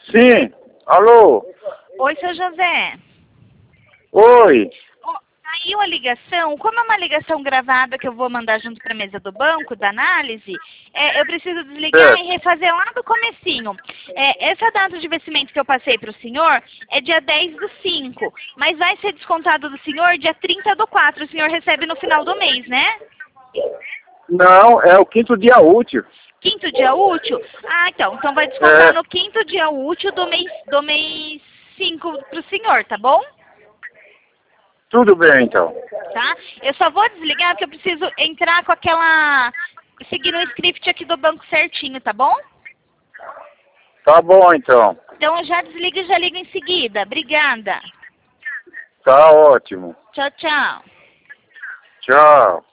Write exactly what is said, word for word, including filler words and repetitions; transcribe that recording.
Sim, alô? Oi, seu José. Oi. Ó, aí uma ligação, como é uma ligação gravada que eu vou mandar junto para a mesa do banco, da análise, é, eu preciso desligar Certo. e refazer lá do comecinho. É, essa data de vencimento que eu passei para o senhor é dia dez do cinco, mas vai ser descontado do senhor dia trinta do quatro. O senhor recebe no final do mês, né? Não, é o quinto dia útil. Quinto dia útil? Ah, então. Então vai descontar É, no quinto dia útil do mês do mês cinco pro senhor, tá bom? tudo bem então. Tá? Eu só vou desligar porque eu preciso entrar com aquela... seguir o script aqui do banco certinho, tá bom? Tá bom então. Então eu já desligo e já ligo em seguida. Obrigada. Tá ótimo. Tchau, tchau. Tchau.